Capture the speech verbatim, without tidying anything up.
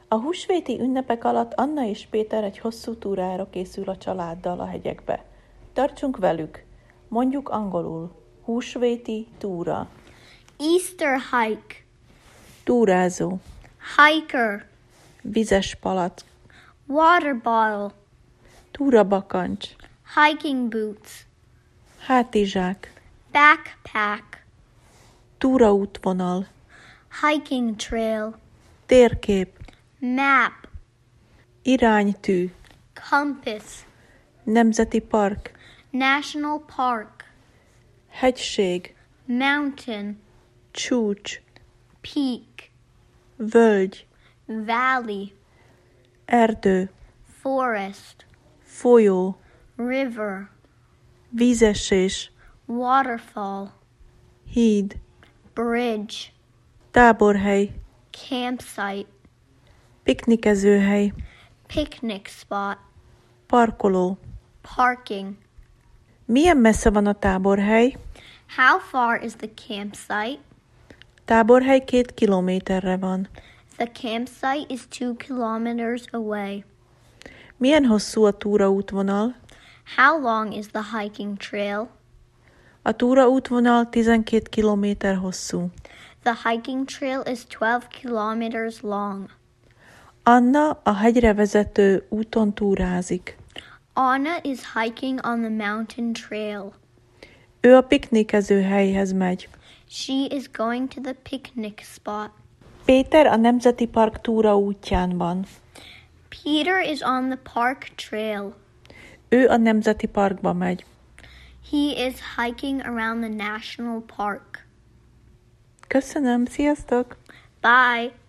A húsvéti ünnepek alatt Anna és Péter egy hosszú túrára készül a családdal a hegyekbe. Tartsunk velük! Mondjuk angolul. Húsvéti túra. Easter hike. Túrázó. Hiker. Vizes palack. Water bottle. Túrabakancs. Hiking boots. Hátizsák. Backpack. Túraútvonal. Hiking trail. Térkép. Map. Iránytű. Compass. Nemzeti park. National park. Hegység. Mountain. Csúcs. Peak. Völgy. Valley. Erdő. Forest. Folyó. River. Vízesés. Waterfall. Híd. Bridge. Táborhely. Campsite. Piknikezőhely. Picnic spot. Parkoló. Parking. Milyen messze van a táborhely? How far is the campsite? Táborhely két kilométerre van. The campsite is two kilometers away. Milyen hosszú a túraútvonal? How long is the hiking trail? A túraútvonal tizenkét kilométer hosszú. The hiking trail is twelve kilometers long. Anna a hegyre vezető úton túrázik. Anna is hiking on the mountain trail. Ő a piknikező helyhez megy. She is going to the picnic spot. Péter a Nemzeti Park túraútján van. Peter is on the park trail. Ő a Nemzeti Parkba megy. He is hiking around the national park. Köszönöm, sziasztok! Bye.